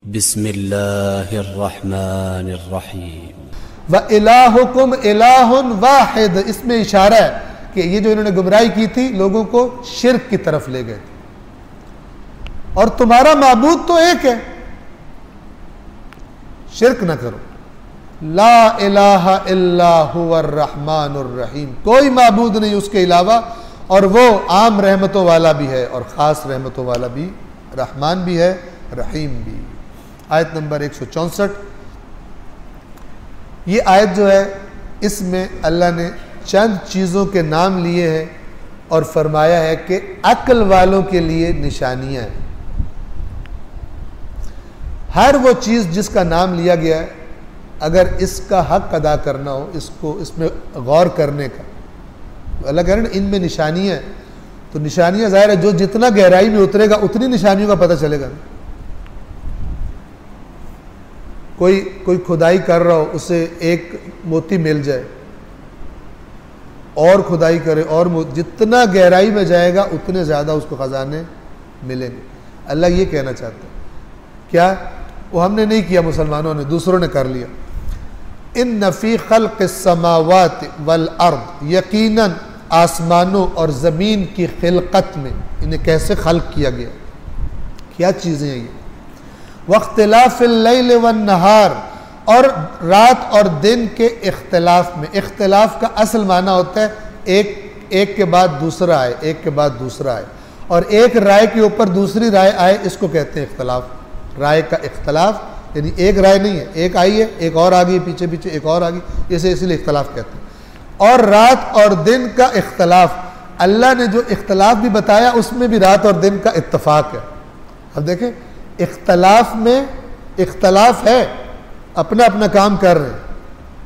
بسم اللہ الرحمن الرحیم وَإِلَٰهُكُمْ إِلَٰهٌ وَاحِدٌ، اس میں اشارہ ہے کہ یہ جو انہوں نے گمراہی کی تھی لوگوں کو شرک کی طرف لے گئے تھے، اور تمہارا معبود تو ایک ہے، شرک نہ کرو۔ لا الہ الا هو الرحمن الرحیم، کوئی معبود نہیں اس کے علاوہ، اور وہ عام رحمتوں والا بھی ہے اور خاص رحمتوں والا بھی، رحمان بھی ہے رحیم بھی۔ آیت نمبر 164۔ یہ آیت جو ہے اس میں اللہ نے چند چیزوں کے نام لیے ہیں اور فرمایا ہے کہ عقل والوں کے لیے نشانیاں ہیں۔ ہر وہ چیز جس کا نام لیا گیا ہے، اگر اس کا حق ادا کرنا ہو، اس میں غور کرنے کا، تو اللہ کہہ رہے ہیں ان میں نشانیاں ہیں، تو نشانیاں ظاہر ہے جو جتنا گہرائی میں اترے گا اتنی نشانیوں کا پتہ چلے گا۔ کوئی کھدائی کر رہا ہو، اسے ایک موتی مل جائے، اور کھدائی کرے اور جتنا گہرائی میں جائے گا اتنے زیادہ اس کو خزانے ملیں گے۔ اللہ یہ کہنا چاہتا ہے کیا؟ وہ ہم نے نہیں کیا، مسلمانوں نے، دوسروں نے کر لیا۔ ان فی خلق السماوات والارض، یقیناً آسمانوں اور زمین کی خلقت میں، انہیں کیسے خلق کیا گیا، کیا چیزیں ہیں یہ؟ واختلاف اللیل والنہار، اور رات اور دن کے اختلاف میں۔ اختلاف کا اصل معنی ہوتا ہے ایک کے بعد دوسرا آئے، ایک کے بعد دوسرا آئے، اور ایک رائے کے اوپر دوسری رائے آئے، اس کو کہتے ہیں اختلاف۔ رائے کا اختلاف یعنی ایک رائے نہیں ہے، ایک آئی ہے، ایک اور آ گئی، پیچھے پیچھے ایک اور آ گئی، اسی لیے اختلاف کہتے ہیں۔ اور رات اور دن کا اختلاف، اللہ نے جو اختلاف بھی بتایا اس میں بھی رات اور دن کا اتفاق ہے۔ اب دیکھیں اختلاف میں اختلاف ہے، اپنا اپنا کام کر رہے ہیں،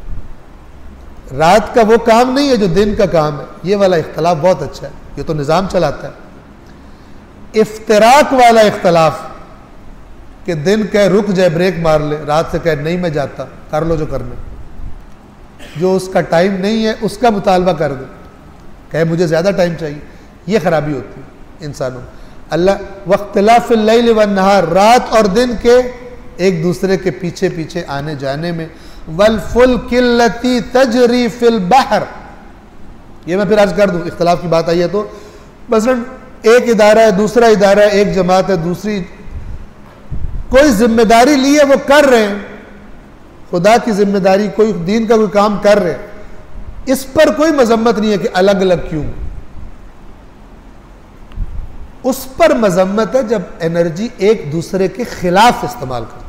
رات کا وہ کام نہیں ہے جو دن کا کام ہے۔ یہ والا اختلاف بہت اچھا ہے، یہ تو نظام چلاتا ہے۔ افتراق والا اختلاف کہ دن کہے رک جائے، بریک مار لے، رات سے کہے نہیں میں جاتا، کر لو جو کرنا، جو اس کا ٹائم نہیں ہے اس کا مطالبہ کر دے، کہے مجھے زیادہ ٹائم چاہیے۔ یہ خرابی ہوتی ہے انسانوں میں۔ اللہ واختلاف اللیل والنہار، رات اور دن کے ایک دوسرے کے پیچھے پیچھے آنے جانے میں۔ والفلک التی تجری فی البحر، یہ میں پھر عرض کر دوں، اختلاف کی بات آئی ہے تو مثلا ایک ادارہ ہے، دوسرا ادارہ ہے، ایک جماعت ہے، دوسری، کوئی ذمہ داری لی ہے وہ کر رہے ہیں، خدا کی ذمہ داری، کوئی دین کا کوئی کام کر رہے ہیں، اس پر کوئی مذمت نہیں ہے کہ الگ الگ کیوں۔ اس پر مذمت ہے جب انرجی ایک دوسرے کے خلاف استعمال کرے۔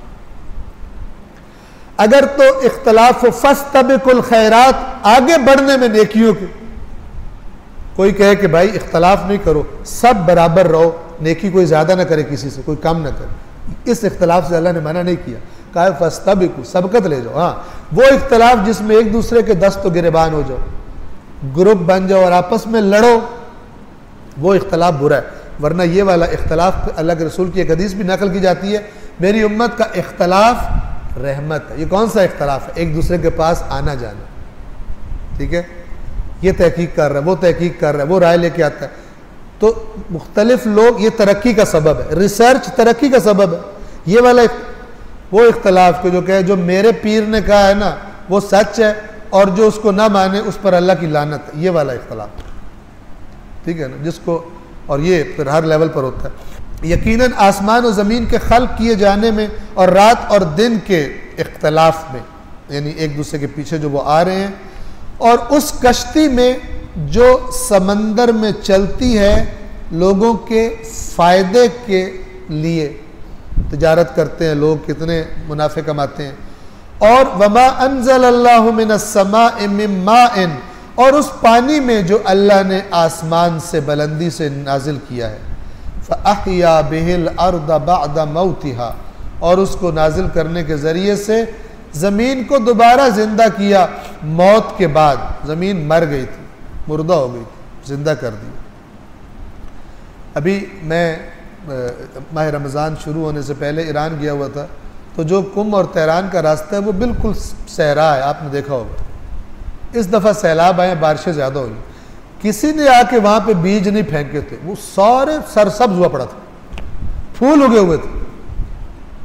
اگر تو اختلاف و فاستبقوا الخیرات، آگے بڑھنے میں نیکیوں کے، کوئی کہے کہ بھائی اختلاف نہیں کرو، سب برابر رہو، نیکی کوئی زیادہ نہ کرے کسی سے، کوئی کم نہ کرے، اس اختلاف سے اللہ نے منع نہیں کیا، کہا ہے فاستبقوا، سبقت لے جاؤ۔ ہاں وہ اختلاف جس میں ایک دوسرے کے دست و گریبان ہو جاؤ، گروپ بن جاؤ اور آپس میں لڑو، وہ اختلاف برا ہے۔ ورنہ یہ والا اختلاف، اللہ کے رسول کی ایک حدیث بھی نقل کی جاتی ہے، میری امت کا اختلاف رحمت ہے۔ یہ کون سا اختلاف ہے؟ ایک دوسرے کے پاس آنا جانا، ٹھیک ہے، یہ تحقیق کر رہا ہے، وہ تحقیق کر رہا ہے، وہ رائے لے کے آتا ہے، تو مختلف لوگ، یہ ترقی کا سبب ہے، ریسرچ ترقی کا سبب ہے۔ یہ والا وہ اختلاف کہ جو کہے جو میرے پیر نے کہا ہے نا وہ سچ ہے، اور جو اس کو نہ مانے اس پر اللہ کی لعنت ہے، یہ والا اختلاف، ٹھیک ہے نا، جس کو، اور یہ پھر ہر لیول پر ہوتا ہے۔ یقیناً آسمان و زمین کے خلق کیے جانے میں اور رات اور دن کے اختلاف میں، یعنی ایک دوسرے کے پیچھے جو وہ آ رہے ہیں، اور اس کشتی میں جو سمندر میں چلتی ہے لوگوں کے فائدے کے لیے، تجارت کرتے ہیں لوگ، کتنے منافع کماتے ہیں۔ اور وما انزل اللہ من السماء من ماء، اور اس پانی میں جو اللہ نے آسمان سے بلندی سے نازل کیا ہے، فَأَحْيَا بِهِ الْأَرْضَ بَعْدَ مَوْتِهَا، اور اس کو نازل کرنے کے ذریعے سے زمین کو دوبارہ زندہ کیا، موت کے بعد زمین مر گئی تھی، مردہ ہو گئی تھی، زندہ کر دی۔ ابھی میں ماہ رمضان شروع ہونے سے پہلے ایران گیا ہوا تھا، تو جو کم اور تہران کا راستہ ہے وہ بالکل صحرا ہے، آپ نے دیکھا ہوگا۔ اس دفعہ سیلاب آئے، بارشیں زیادہ ہوئی، کسی نے آ کے وہاں پہ بیج نہیں پھینکے تھے، وہ سارے سرسبز ہوا پڑا تھا، پھول اگے ہوئے تھے،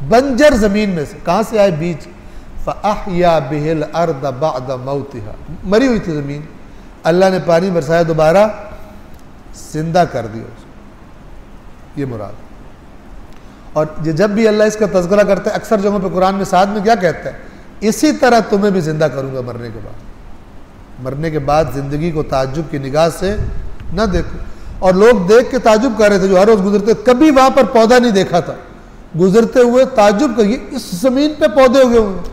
بنجر زمین میں سے. کہاں سے آئے؟ بیج. فَأَحْيَا بِهِ الْأَرْضَ بَعْدَ مَوْتِهَا, مری ہوئی تھی زمین, اللہ نے پانی برسایا, دوبارہ زندہ کر دیا اس کو. یہ مراد. اور جب بھی اللہ اس کا تذکرہ کرتا ہے اکثر جگہوں پہ قرآن میں ساتھ میں کیا کہتا ہے؟ اسی طرح تمہیں بھی زندہ کروں گا مرنے کے بعد. مرنے کے بعد زندگی کو تعجب کی نگاہ سے نہ دیکھو. اور لوگ دیکھ کے تعجب کر رہے تھے جو ہر روز گزرتے, کبھی وہاں پر پودا نہیں دیکھا تھا, گزرتے ہوئے تعجب کریے اس زمین پہ پودے اگے ہوئے.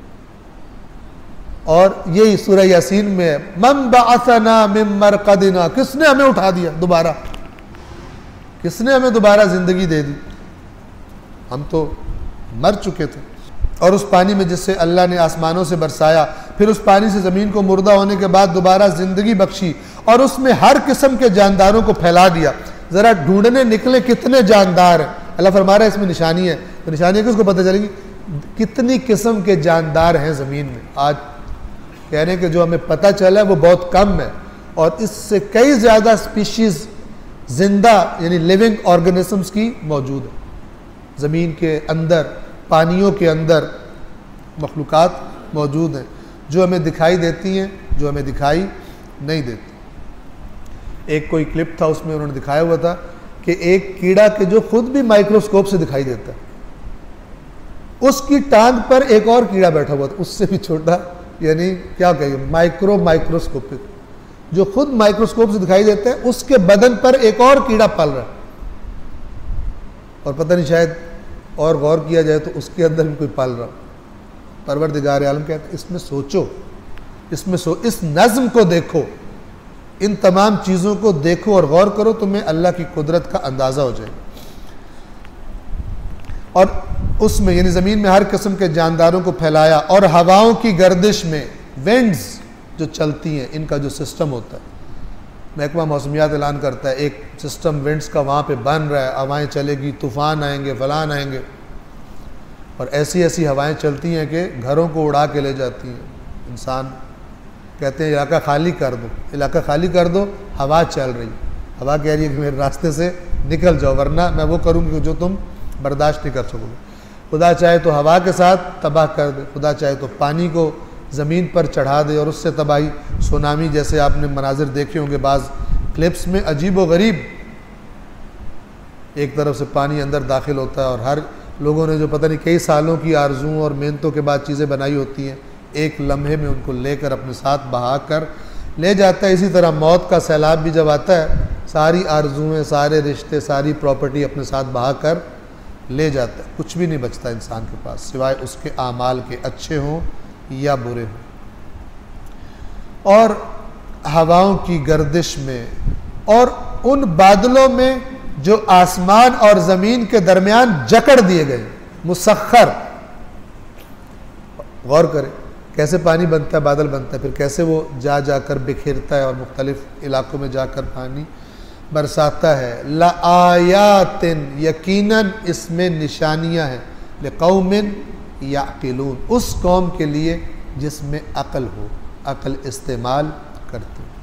اور یہی سورہ یاسین میں ہے, من بعثنا من مرقدنا, کس نے ہمیں اٹھا دیا دوبارہ, کس نے ہمیں دوبارہ زندگی دے دی, ہم تو مر چکے تھے. اور اس پانی میں جس سے اللہ نے آسمانوں سے برسایا, پھر اس پانی سے زمین کو مردہ ہونے کے بعد دوبارہ زندگی بخشی, اور اس میں ہر قسم کے جانداروں کو پھیلا دیا. ذرا ڈھونڈنے نکلے کتنے جاندار ہیں. اللہ فرما رہا ہے اس میں نشانی ہے, تو نشانی کس کو پتہ چلے گی؟ کتنی قسم کے جاندار ہیں زمین میں. آج کہہ رہے ہیں کہ جو ہمیں پتہ چلا ہے وہ بہت کم ہے, اور اس سے کئی زیادہ سپیشیز زندہ یعنی لیونگ آرگنزمز کی موجود ہے زمین کے اندر. پانیوں کے اندر مخلوقات موجود ہیں جو ہمیں دکھائی دیتی ہیں, جو ہمیں دکھائی نہیں دیتی. ایک کوئی کلپ تھا, اس میں انہوں نے دکھایا ہوا تھا کہ ایک کیڑا کہ جو خود بھی مائکروسکوپ سے دکھائی دیتا ہے, اس کی ٹانگ پر ایک اور کیڑا بیٹھا ہوا تھا, اس سے بھی چھوٹا, یعنی کیا کہیے مائکروسکوپک, جو خود مائکروسکوپ سے دکھائی دیتا ہے, اس کے بدن پر ایک اور کیڑا پل رہا ہے. اور پتہ نہیں شاید اور غور کیا جائے تو اس کے اندر بھی کوئی پل رہا. پروردگار عالم کہتا ہے اس میں سوچو, اس نظم کو دیکھو, ان تمام چیزوں کو دیکھو اور غور کرو, تمہیں اللہ کی قدرت کا اندازہ ہو جائے گا. اور اس میں یعنی زمین میں ہر قسم کے جانداروں کو پھیلایا, اور ہواؤں کی گردش میں وینڈز جو چلتی ہیں ان کا جو سسٹم ہوتا ہے, محکمہ موسمیات اعلان کرتا ہے ایک سسٹم وینڈز کا وہاں پہ بن رہا ہے, ہوائیں چلے گی, طوفان آئیں گے, فلان آئیں گے, اور ایسی ایسی ہوائیں چلتی ہیں کہ گھروں کو اڑا کے لے جاتی ہیں. انسان کہتے ہیں علاقہ خالی کر دو, علاقہ خالی کر دو, ہوا چل رہی, ہوا کہہ رہی ہے کہ میرے راستے سے نکل جاؤ ورنہ میں وہ کروں گی جو تم برداشت نہیں کر سکو گے. خدا چاہے تو ہوا کے ساتھ تباہ کر دے, خدا چاہے تو پانی کو زمین پر چڑھا دے اور اس سے تباہی. سونامی جیسے آپ نے مناظر دیکھے ہوں گے بعض کلپس میں, عجیب و غریب, ایک طرف سے پانی اندر داخل ہوتا ہے, اور ہر لوگوں نے جو پتہ نہیں کئی سالوں کی آرزوؤں اور محنتوں کے بعد چیزیں بنائی ہوتی ہیں, ایک لمحے میں ان کو لے کر اپنے ساتھ بہا کر لے جاتا ہے. اسی طرح موت کا سیلاب بھی جب آتا ہے, ساری آرزوئیں, سارے رشتے, ساری پراپرٹی اپنے ساتھ بہا کر لے جاتا ہے. کچھ بھی نہیں بچتا انسان کے پاس سوائے اس کے اعمال کے, اچھے ہوں یا برے ہوں. اور ہواؤں کی گردش میں, اور ان بادلوں میں جو آسمان اور زمین کے درمیان جکڑ دیے گئے, مسخر. غور کریں کیسے پانی بنتا ہے, بادل بنتا ہے, پھر کیسے وہ جا جا کر بکھیرتا ہے اور مختلف علاقوں میں جا کر پانی برساتا ہے. لآیات, یقیناً اس میں نشانیاں ہیں, لقوم یعقلون, اس قوم کے لیے جس میں عقل ہو, عقل استعمال کرتے.